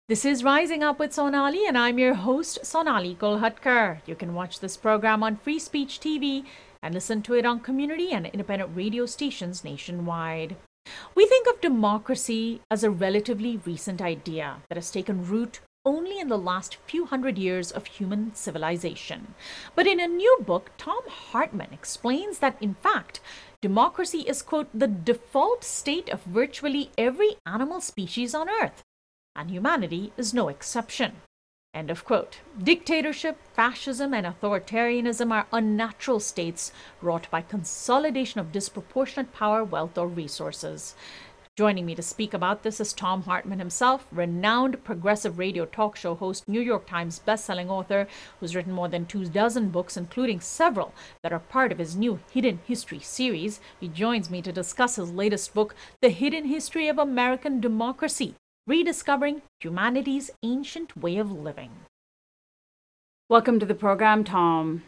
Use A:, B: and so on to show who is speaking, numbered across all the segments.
A: This is Rising Up with Sonali, and I'm your host, Sonali Kolhatkar. You can watch this program on Free Speech TV and listen to it on community and independent radio stations nationwide. We think of democracy as a relatively recent idea that has taken root only in the last few hundred years of human civilization. But in a new book, Thom Hartmann explains that, in fact, democracy is, quote, the default state of virtually every animal species on Earth, and humanity is no exception. End of quote. Dictatorship, fascism, and authoritarianism are unnatural states wrought by consolidation of disproportionate power, wealth, or resources. Joining me to speak about this is Thom Hartmann himself, renowned progressive radio talk show host, New York Times bestselling author, who's written more than 24 books, including several that are part of his new Hidden History series. He joins me to discuss his latest book, The Hidden History of American Democracy: Rediscovering Humanity's Ancient Way of Living. Welcome to the program, Thom.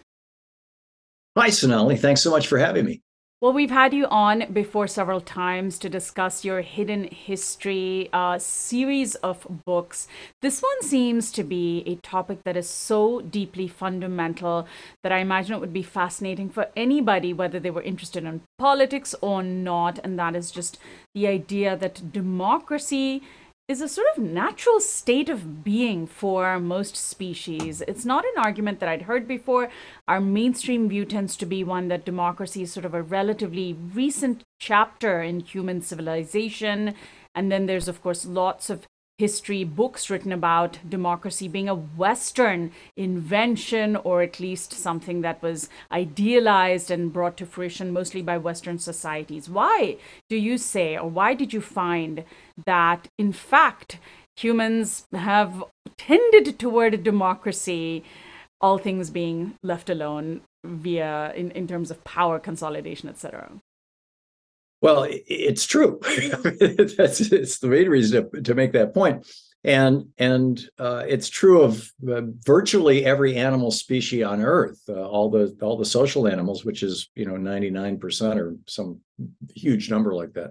B: Hi, Sonali. Thanks so much for having me.
A: Well, we've had you on before several times to discuss your Hidden History series of books. This one seems to be a topic that is so deeply fundamental that I imagine it would be fascinating for anybody, whether they were interested in politics or not. And that is just the idea that democracy is a sort of natural state of being for most species. It's not an argument that I'd heard before. Our mainstream view tends to be one that democracy is sort of a relatively recent chapter in human civilization. And then there's, of course, lots of history books written about democracy being a Western invention, or at least something that was idealized and brought to fruition mostly by Western societies. Why do you say, or why did you find that, in fact, humans have tended toward democracy, all things being left alone via in terms of power consolidation, etc.?
B: Well, it's true. It's the main reason to make that point, and it's true of virtually every animal species on Earth. All the social animals, which is 99% or some huge number like that.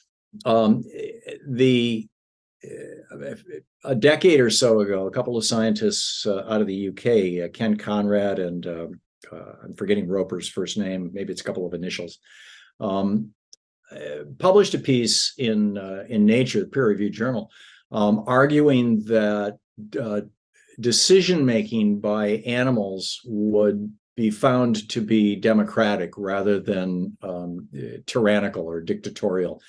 B: A decade or so ago, a couple of scientists out of the UK, Ken Conrad and I'm forgetting Roper's first name. Maybe it's a couple of initials. Published a piece in Nature, the peer-reviewed journal, arguing that decision making by animals would be found to be democratic rather than tyrannical or dictatorial,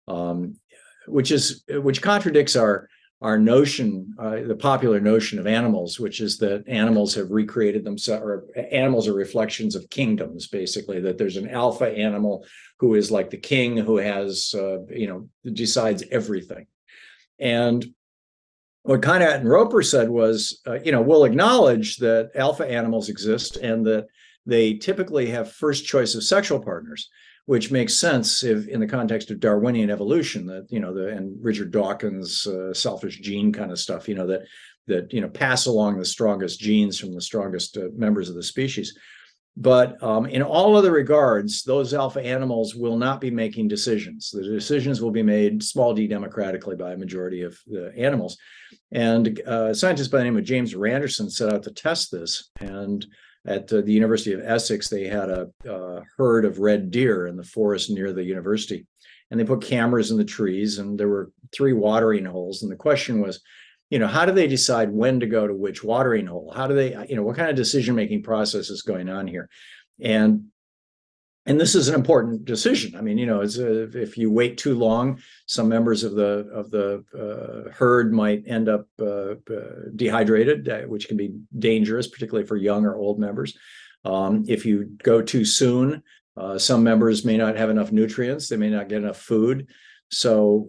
B: which contradicts our notion, the popular notion of animals, which is that animals have recreated themselves, or animals are reflections of kingdoms, basically, that there's an alpha animal who is like the king, who has, decides everything. And what Conrad and Roper said was, we'll acknowledge that alpha animals exist and that they typically have first choice of sexual partners, which makes sense if in the context of Darwinian evolution, that, and Richard Dawkins' selfish gene kind of stuff, that pass along the strongest genes from the strongest members of the species. But in all other regards, those alpha animals will not be making decisions. The decisions will be made small d democratically by a majority of the animals. And a scientist by the name of James Randerson set out to test this. And at the University of Essex, they had a herd of red deer in the forest near the university. And they put cameras in the trees, and there were 3 watering holes. And the question was, how do they decide when to go to which watering hole? How do they, what kind of decision-making process is going on here? And this is an important decision. I mean, if you wait too long, some members of the herd might end up dehydrated, which can be dangerous, particularly for young or old members. If you go too soon, some members may not have enough nutrients. They may not get enough food. So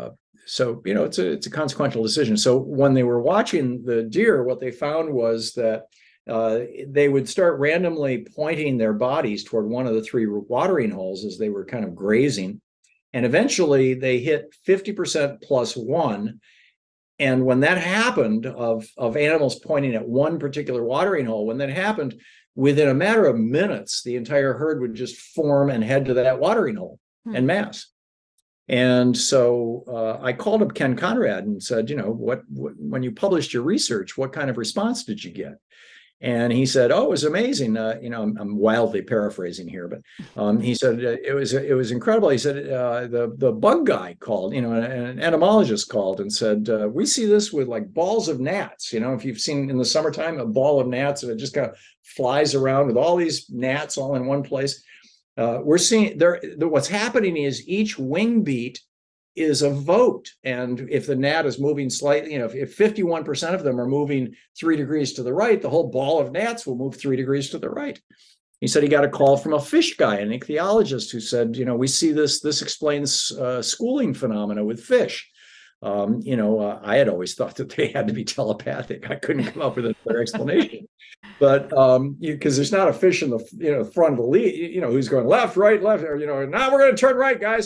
B: it's a consequential decision. So when they were watching the deer, what they found was that they would start randomly pointing their bodies toward one of the 3 watering holes as they were kind of grazing. And eventually they hit 50% plus 1. And when that happened, of animals pointing at one particular watering hole, when that happened, within a matter of minutes, the entire herd would just form and head to that watering hole en masse. And so I called up Ken Conrad and said, what when you published your research, what kind of response did you get? And he said, "Oh, it was amazing." I'm wildly paraphrasing here, but he said it was incredible. He said the bug guy called, an entomologist called and said, "We see this with like balls of gnats. If you've seen in the summertime a ball of gnats and it just kind of flies around with all these gnats all in one place. We're seeing there. What's happening is each wing beat is a vote. And if the gnat is moving slightly, if 51% of them are moving 3 degrees to the right, the whole ball of gnats will move 3 degrees to the right." He said he got a call from a fish guy, an ichthyologist, who said, "We see this explains schooling phenomena with fish." I had always thought that they had to be telepathic. I couldn't come up with a better explanation. But because there's not a fish in the front of the lead, who's going left, right, left, or now we're going to turn right, guys.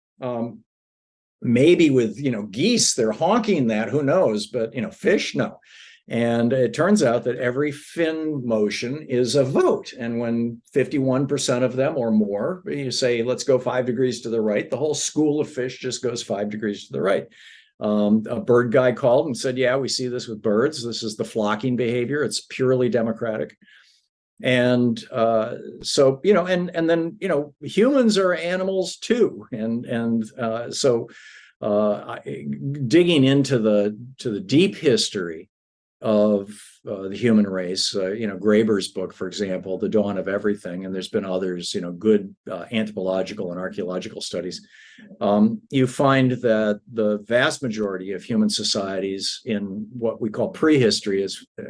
B: Maybe with geese, they're honking that, who knows, but fish, no. And it turns out that every fin motion is a vote, and when 51% of them or more, you say let's go 5 degrees to the right, the whole school of fish just goes 5 degrees to the right. A bird guy called and said, "Yeah, we see this with birds. This is the flocking behavior. It's purely democratic." And so and then humans are animals too, and so digging into the deep history of the human race, Graeber's book, for example, The Dawn of Everything, and there's been others, good anthropological and archaeological studies. You find that the vast majority of human societies in what we call prehistory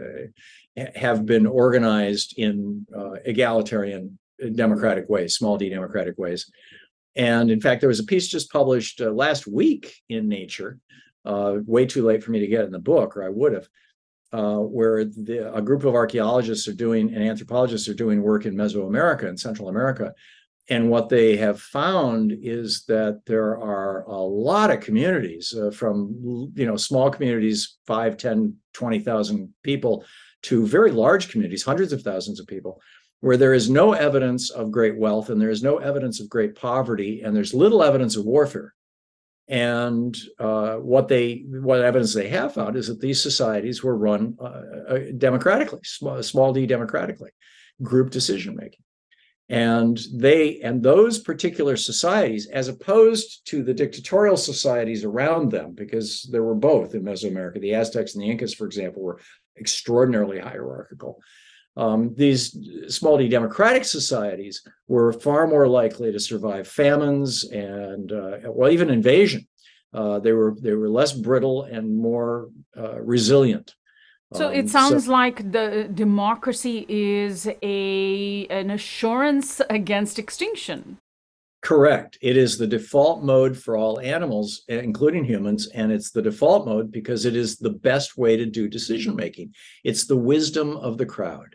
B: have been organized in egalitarian democratic ways, small d democratic ways. And in fact, there was a piece just published last week in Nature, way too late for me to get in the book, or I would have, where a group of archaeologists and anthropologists are doing work in Mesoamerica and Central America. And what they have found is that there are a lot of communities from, small communities, 5, 10, 20,000 people, to very large communities, hundreds of thousands of people, where there is no evidence of great wealth and there is no evidence of great poverty, and there's little evidence of warfare. And what evidence they have found is that these societies were run democratically, small d democratically, group decision making. And those particular societies, as opposed to the dictatorial societies around them, because there were both in Mesoamerica, the Aztecs and the Incas, for example, were extraordinarily hierarchical. These small d democratic societies were far more likely to survive famines and even invasion. They were less brittle and more resilient.
A: So it sounds like the democracy is an assurance against extinction.
B: Correct. It is the default mode for all animals, including humans, and it's the default mode because it is the best way to do decision making. It's the wisdom of the crowd.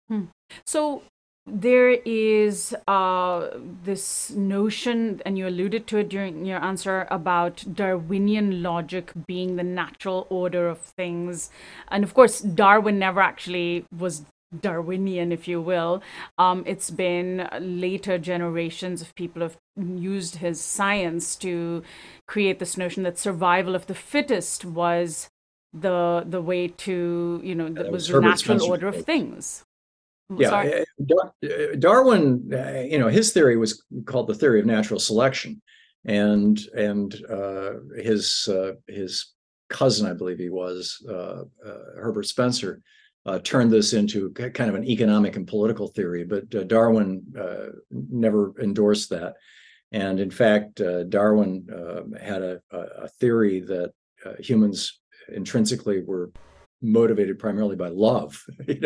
A: So there is this notion, and you alluded to it during your answer, about Darwinian logic being the natural order of things. And of course, Darwin never actually was Darwinian, if you will. It's been later generations of people have used his science to create this notion that survival of the fittest was the way to, that was the natural order of things.
B: Yeah, Darwin, his theory was called the theory of natural selection, and his cousin, I believe he was, Herbert Spencer, turned this into kind of an economic and political theory. But Darwin never endorsed that, and in fact, Darwin had a theory that humans intrinsically were motivated primarily by love,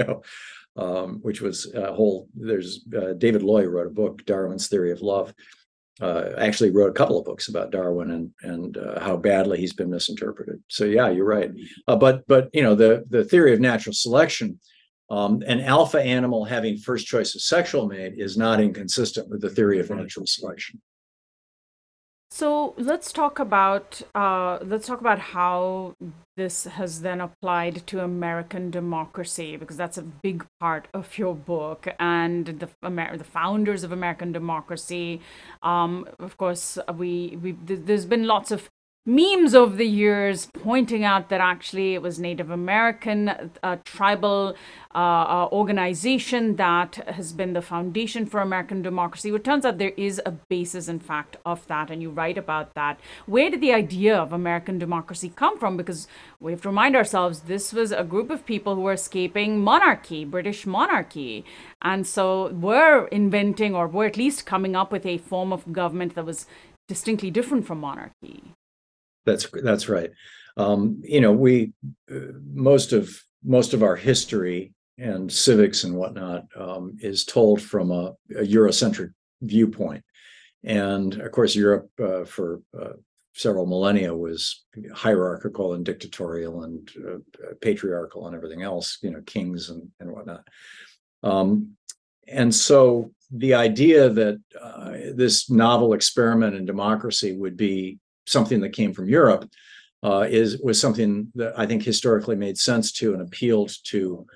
B: which was there's David Loy wrote a book, Darwin's Theory of Love. Actually wrote a couple of books about Darwin and how badly he's been misinterpreted. So yeah, you're right. But the theory of natural selection, an alpha animal having first choice of sexual mate is not inconsistent with the theory of natural selection.
A: So let's talk about how this has then applied to American democracy, because that's a big part of your book and the founders of American democracy. Of course, there's been lots of memes over the years pointing out that actually it was Native American tribal organization that has been the foundation for American democracy. It turns out there is a basis, in fact, of that, and you write about that. Where did the idea of American democracy come from? Because we have to remind ourselves this was a group of people who were escaping monarchy, British monarchy, and so were inventing, or were at least coming up with, a form of government that was distinctly different from monarchy.
B: That's right. We most of our history and civics and whatnot is told from a Eurocentric viewpoint, and of course, Europe for several millennia was hierarchical and dictatorial and patriarchal and everything else. Kings and whatnot. And so the idea that this novel experiment in democracy would be something that came from Europe was something that I think historically made sense to and appealed to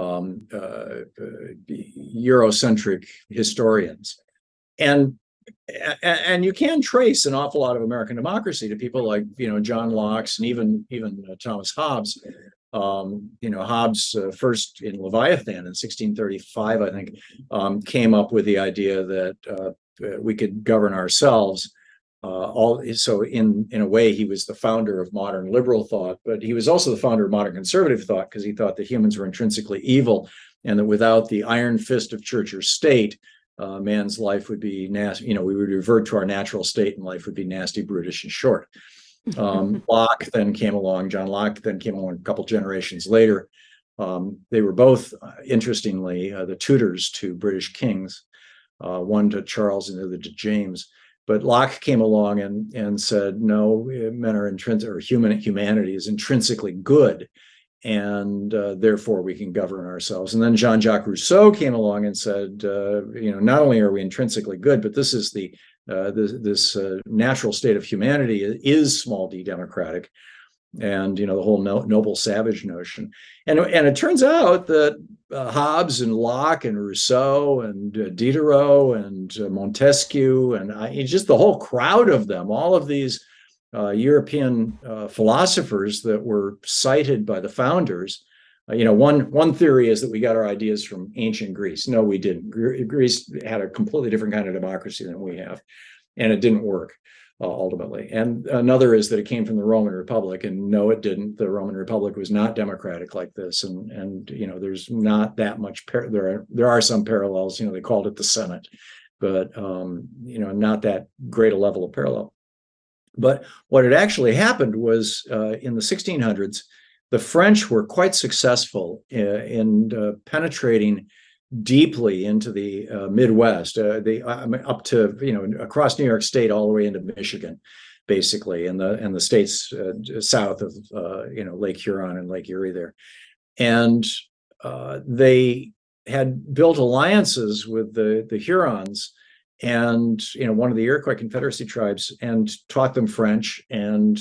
B: Eurocentric historians. And you can trace an awful lot of American democracy to people like John Locke and even Thomas Hobbes. Hobbes first in Leviathan in 1635, I think, came up with the idea that we could govern ourselves. So in a way, he was the founder of modern liberal thought, but he was also the founder of modern conservative thought, because he thought that humans were intrinsically evil, and that without the iron fist of church or state, man's life would be nasty. We would revert to our natural state, and life would be nasty, brutish, and short. Locke then came along. John Locke then came along a couple generations later. They were both, interestingly, the tutors to British kings, one to Charles and the other to James. But Locke came along and said, no, men are intrinsic, or humanity is intrinsically good, and therefore we can govern ourselves. And then Jean-Jacques Rousseau came along and said, not only are we intrinsically good, but this is this natural state of humanity is small d democratic, and the whole noble savage notion. And it turns out that Hobbes and Locke and Rousseau and Diderot and Montesquieu and just the whole crowd of them, all of these European philosophers that were cited by the founders. One theory is that we got our ideas from ancient Greece. No, we didn't. Greece had a completely different kind of democracy than we have, and it didn't work ultimately. And another is that it came from the Roman Republic, and no, it didn't. The Roman Republic was not democratic like this, and there's not that much. There are some parallels. They called it the Senate, but not that great a level of parallel. But what had actually happened was in the 1600s. The French were quite successful in penetrating deeply into the Midwest, up to across New York State all the way into Michigan, basically, and the states south of Lake Huron and Lake Erie there, and they had built alliances with the Hurons and one of the Iroquois Confederacy tribes, and taught them French, and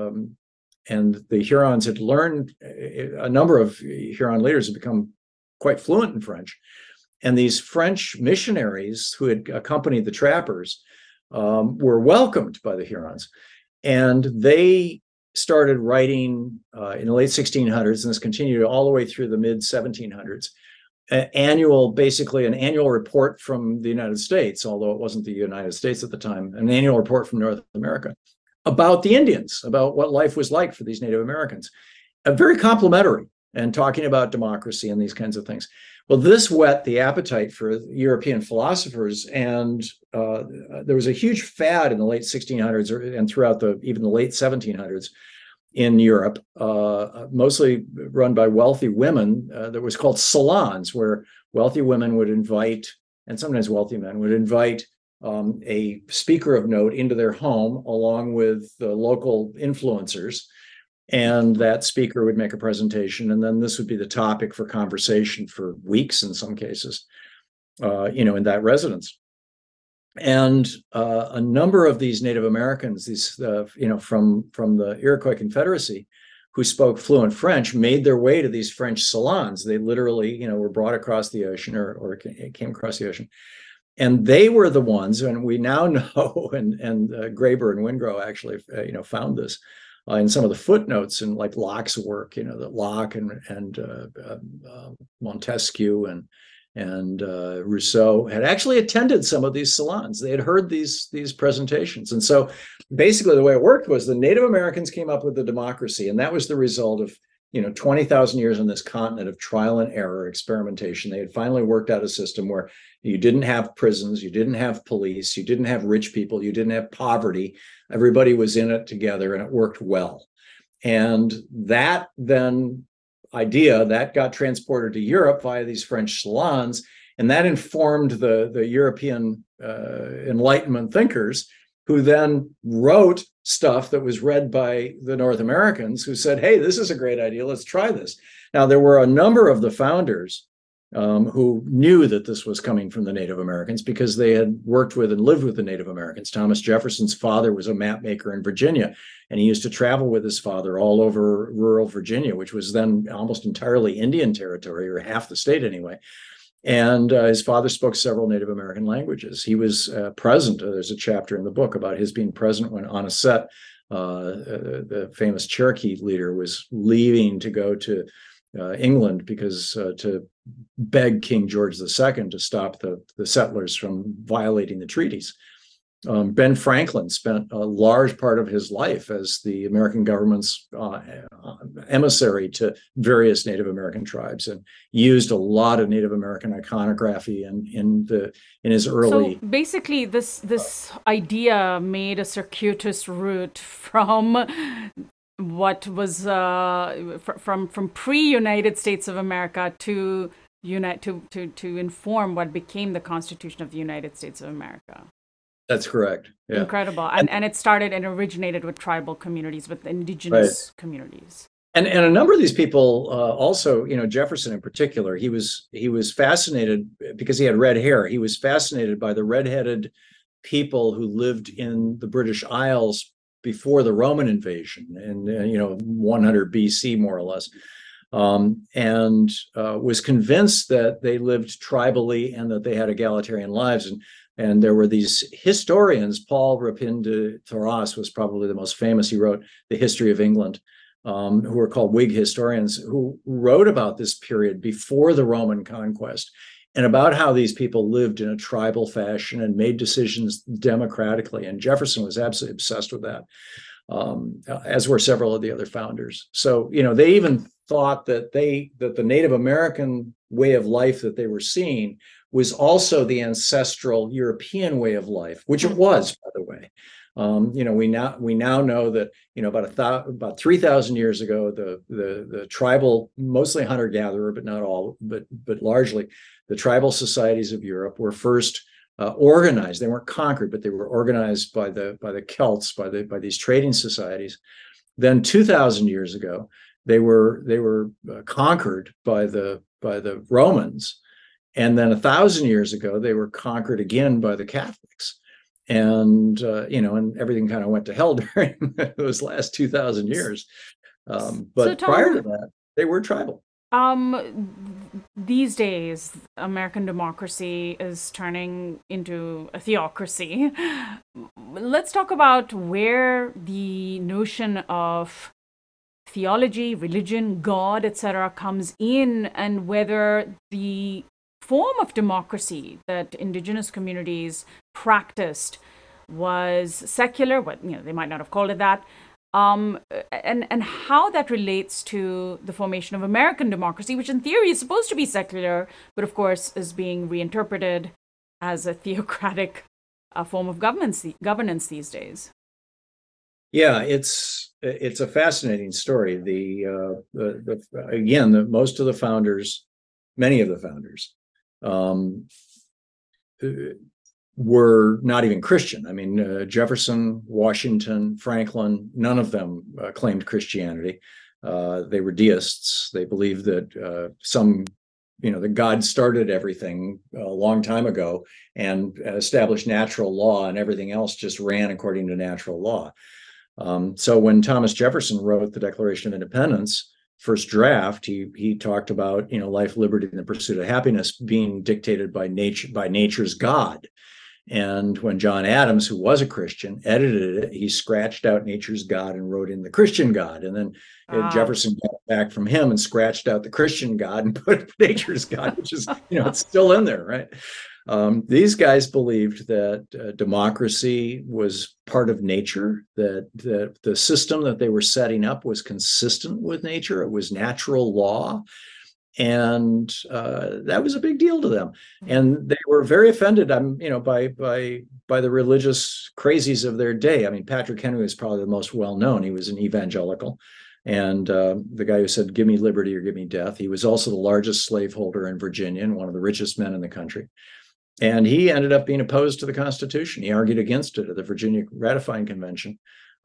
B: the Hurons had learned, a number of Huron leaders had become quite fluent in French. And these French missionaries who had accompanied the trappers were welcomed by the Hurons. And they started writing in the late 1600s, and this continued all the way through the mid 1700s, basically an annual report from the United States, although it wasn't the United States at the time, an annual report from North America about the Indians, about what life was like for these Native Americans. Very complimentary, and talking about democracy and these kinds of things. Well, this whet the appetite for European philosophers, and there was a huge fad in the late 1600s and throughout even the late 1700s in Europe, mostly run by wealthy women, that was called salons, where wealthy women would invite, and sometimes wealthy men would invite, a speaker of note into their home along with the local influencers, and that speaker would make a presentation, and then this would be the topic for conversation for weeks in some cases, in that residence. And a number of these Native Americans, these from the Iroquois Confederacy, who spoke fluent French, made their way to these French salons. They literally, were brought across the ocean or came across the ocean. And they were the ones, and we now know, and Graeber and Wingrove actually, found this in some of the footnotes in like Locke's work, that Locke and Montesquieu and Rousseau had actually attended some of these salons. They had heard these presentations. And so basically the way it worked was the Native Americans came up with the democracy, and that was the result of 20,000 years on this continent of trial and error experimentation. They had finally worked out a system where you didn't have prisons, you didn't have police, you didn't have rich people, you didn't have poverty. Everybody was in it together, and it worked well. And that then idea that got transported to Europe via these French salons, and that informed the European Enlightenment thinkers, who then wrote stuff that was read by the North Americans, who said, hey, this is a great idea, let's try this. Now, there were a number of the founders who knew that this was coming from the Native Americans because they had worked with and lived with the Native Americans. Thomas Jefferson's father was a map maker in Virginia, and he used to travel with his father all over rural Virginia, which was then almost entirely Indian territory, or half the state anyway. And his father spoke several Native American languages. He was present. There's a chapter in the book about his being present when Onset, the famous Cherokee leader, was leaving to go to England because to beg King George II to stop the settlers from violating the treaties. Ben Franklin spent a large part of his life as the American government's emissary to various Native American tribes, and used a lot of Native American iconography in his early.
A: So basically, this idea made a circuitous route from what was from pre-United States of America to inform what became the Constitution of the United States of America.
B: That's correct. Yeah.
A: Incredible. And it started and originated with tribal communities, with indigenous communities.
B: And a number of these people also, Jefferson in particular, he was fascinated because he had red hair. He was fascinated by the redheaded people who lived in the British Isles before the Roman invasion in 100 BC, more or less. And was convinced that they lived tribally and that they had egalitarian lives. And there were these historians. Paul Rapin de Thouars was probably the most famous. He wrote The History of England, who were called Whig historians, who wrote about this period before the Roman conquest and about how these people lived in a tribal fashion and made decisions democratically. And Jefferson was absolutely obsessed with that, as were several of the other founders. So, they even thought that the Native American way of life that they were seeing was also the ancestral European way of life, which it was, by the way. We now know that about 3,000 years ago, the tribal, mostly hunter-gatherer, but not all, but largely, the tribal societies of Europe were first organized. They weren't conquered, but they were organized by the Celts, by these trading societies. Then 2,000 years ago, they were conquered by the Romans. And then 1,000 years ago, they were conquered again by the Catholics. And, and everything kind of went to hell during those last 2,000 years. But so Tom, prior to that, they were tribal.
A: These days, American democracy is turning into a theocracy. Let's talk about where the notion of theology, religion, God, etc. comes in, and whether the form of democracy that indigenous communities practiced was secular, but they might not have called it that, and how that relates to the formation of American democracy, which in theory is supposed to be secular, but of course is being reinterpreted as a theocratic form of governance these days.
B: Yeah, it's a fascinating story. Most of the founders, many of the founders, were not even Christian. I mean, Jefferson, Washington, Franklin, none of them claimed Christianity. They were deists. They believed that some that God started everything a long time ago and established natural law, and everything else just ran according to natural law. So when Thomas Jefferson wrote the Declaration of Independence, first draft, he talked about life, liberty, and the pursuit of happiness being dictated by nature's God. And when John Adams, who was a Christian, edited it, he scratched out nature's God and wrote in the Christian God. And then Jefferson got it back from him and scratched out the Christian God and put nature's God, which is, it's still in there, right? These guys believed that democracy was part of nature, that the system that they were setting up was consistent with nature. It was natural law. And that was a big deal to them, and they were very offended, by the religious crazies of their day. I mean, Patrick Henry is probably the most well-known. He was an evangelical, and the guy who said, "Give me liberty or give me death." He was also the largest slaveholder in Virginia and one of the richest men in the country. And he ended up being opposed to the Constitution. He argued against it at the Virginia Ratifying Convention,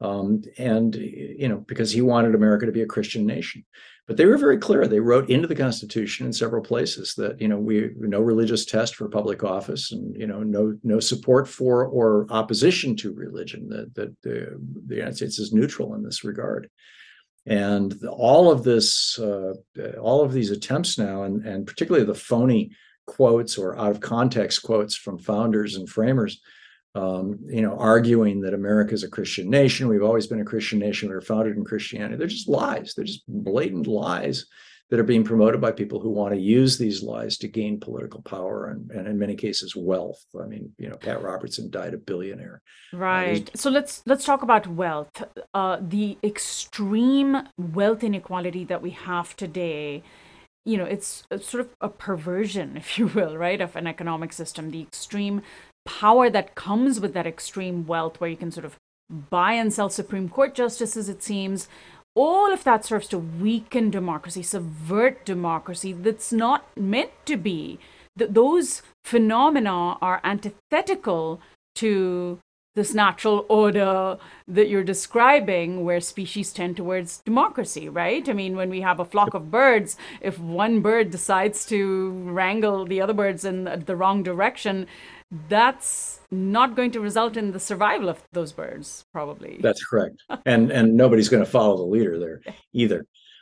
B: because he wanted America to be a Christian nation. But they were very clear. They wrote into the Constitution in several places that we no religious test for public office, and no support for or opposition to religion. That the United States is neutral in this regard. And all of these attempts now, and particularly the phony quotes or out of context quotes from founders and framers, arguing that America is a Christian nation. We've always been a Christian nation. We were founded in Christianity. They're just lies. They're just blatant lies that are being promoted by people who want to use these lies to gain political power and in many cases wealth. I mean, Pat Robertson died a billionaire.
A: Right. So let's talk about wealth. The extreme wealth inequality that we have today. It's sort of a perversion, if you will, right, of an economic system. The extreme power that comes with that extreme wealth, where you can sort of buy and sell Supreme Court justices, it seems. All of that serves to weaken democracy, subvert democracy that's not meant to be. Those phenomena are antithetical to this natural order that you're describing, where species tend towards democracy, right? I mean, when we have a flock of birds, if one bird decides to wrangle the other birds in the wrong direction, that's not going to result in the survival of those birds, probably.
B: That's correct. And nobody's going to follow the leader there either.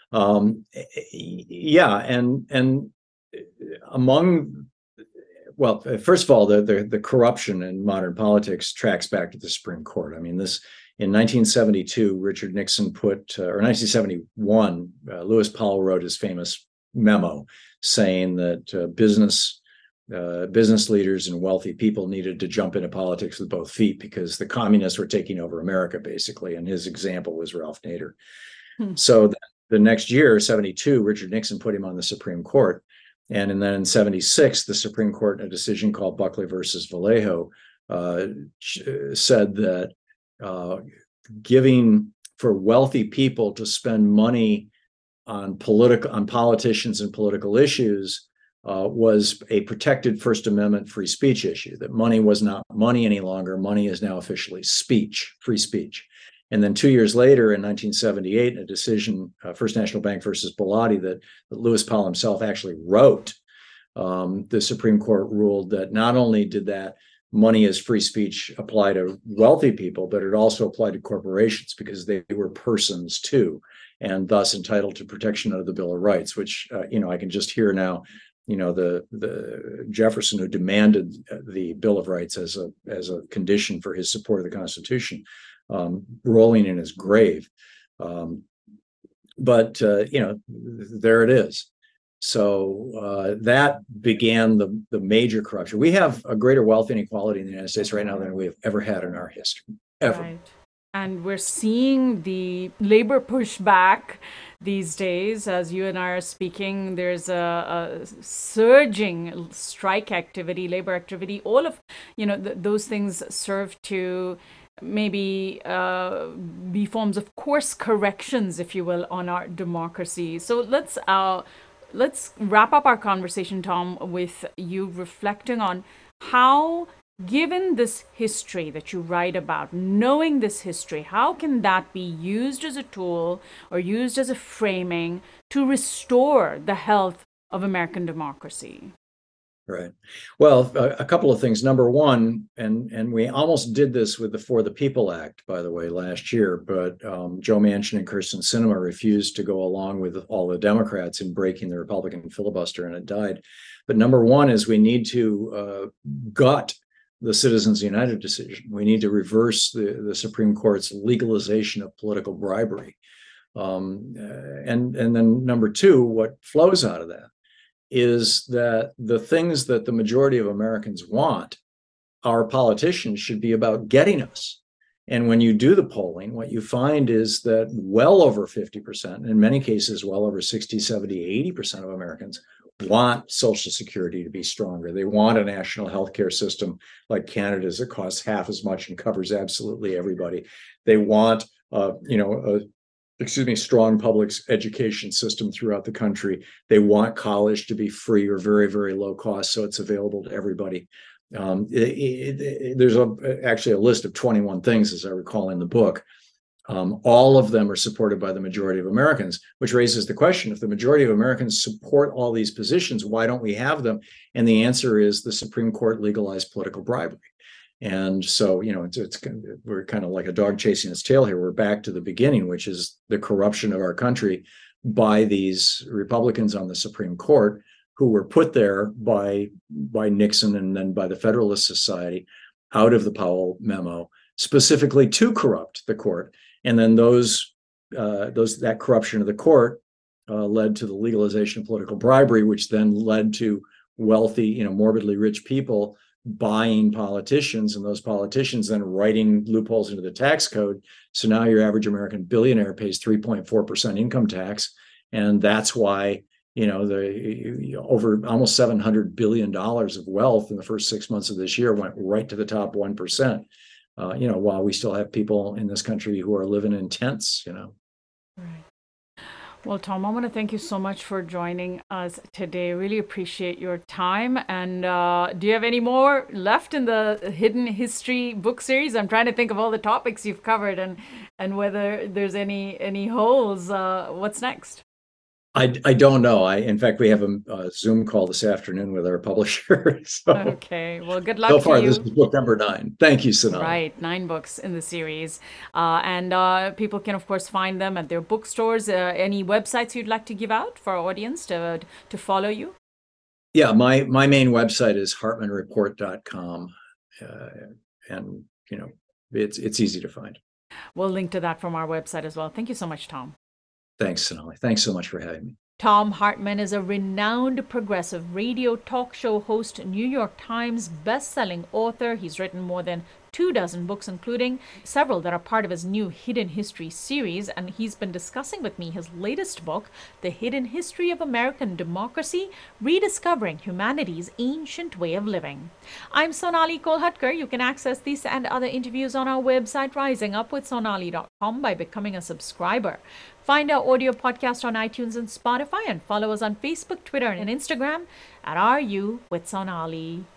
B: And among, well, first of all, the corruption in modern politics tracks back to the Supreme Court. I mean, in 1972, Richard Nixon or 1971, Lewis Powell wrote his famous memo saying that business leaders and wealthy people needed to jump into politics with both feet because the communists were taking over America, basically. And his example was Ralph Nader. So the next year, 72, Richard Nixon put him on the Supreme Court. And then in 76, the Supreme Court, in a decision called Buckley versus Vallejo, said that giving for wealthy people to spend money on politicians and political issues was a protected First Amendment free speech issue, that money was not money any longer. Money is now officially speech, free speech. And then 2 years later, in 1978, in a decision, First National Bank versus Bellotti, that Lewis Powell himself actually wrote, the Supreme Court ruled that not only did that money as free speech apply to wealthy people, but it also applied to corporations because they were persons too, and thus entitled to protection under the Bill of Rights, which, I can just hear now, the Jefferson, who demanded the Bill of Rights as a condition for his support of the Constitution, rolling in his grave. But there it is. So that began the major corruption. We have a greater wealth inequality in the United States right now than we have ever had in our history, ever.
A: Right. And we're seeing the labor pushback these days. As you and I are speaking, there's a surging strike activity, labor activity. All of, those things serve to maybe be forms of course corrections, if you will, on our democracy. So let's wrap up our conversation, Tom, with you reflecting on how, given this history that you write about, knowing this history, how can that be used as a tool or used as a framing to restore the health of American democracy?
B: Right. Well, a couple of things. Number one, and we almost did this with the For the People Act, by the way, last year, but Joe Manchin and Kyrsten Sinema refused to go along with all the Democrats in breaking the Republican filibuster, and it died. But number one is we need to gut the Citizens United decision. We need to reverse the Supreme Court's legalization of political bribery. And then number two, what flows out of that is that the things that the majority of Americans want, our politicians should be about getting us. And when you do the polling, what you find is that well over 50%, in many cases, well over 60, 70, 80% of Americans want Social Security to be stronger. They want a national healthcare system like Canada's that costs half as much and covers absolutely everybody. They want, strong public education system throughout the country. They want college to be free or very, very low cost, so it's available to everybody. There's actually a list of 21 things, as I recall in the book. All of them are supported by the majority of Americans, which raises the question, if the majority of Americans support all these positions, why don't we have them? And the answer is the Supreme Court legalized political bribery. And so, we're kind of like a dog chasing its tail here. We're back to the beginning, which is the corruption of our country by these Republicans on the Supreme Court, who were put there by Nixon and then by the Federalist Society out of the Powell memo, specifically to corrupt the court. And then that corruption of the court led to the legalization of political bribery, which then led to wealthy, morbidly rich people buying politicians, and those politicians then writing loopholes into the tax code. So now your average American billionaire pays 3.4% income tax. And that's why, over almost $700 billion of wealth in the first 6 months of this year went right to the top 1%. While we still have people in this country who are living in tents,
A: Right. Well, Tom, I want to thank you so much for joining us today. Really appreciate your time. And do you have any more left in the Hidden History book series? I'm trying to think of all the topics you've covered and whether there's any holes. What's next?
B: I don't know. In fact, we have a Zoom call this afternoon with our publisher. So,
A: okay. Well, good luck
B: so far,
A: to you.
B: This is book number 9. Thank you, Sonali.
A: Right. 9 books in the series. And people can, of course, find them at their bookstores. Any websites you'd like to give out for our audience to follow you?
B: Yeah, my main website is hartmanreport.com. And, it's easy to find.
A: We'll link to that from our website as well. Thank you so much, Tom.
B: Thanks, Sonali. Thanks so much for having me.
A: Thom Hartmann is a renowned progressive radio talk show host, New York Times best-selling author. He's written more than 24 books, including several that are part of his new Hidden History series. And he's been discussing with me his latest book, The Hidden History of American Democracy, Rediscovering Humanity's Ancient Way of Living. I'm Sonali Kolhatkar. You can access these and other interviews on our website, risingupwithsonali.com, by becoming a subscriber. Find our audio podcast on iTunes and Spotify, and follow us on Facebook, Twitter, and Instagram at RU with Sonali.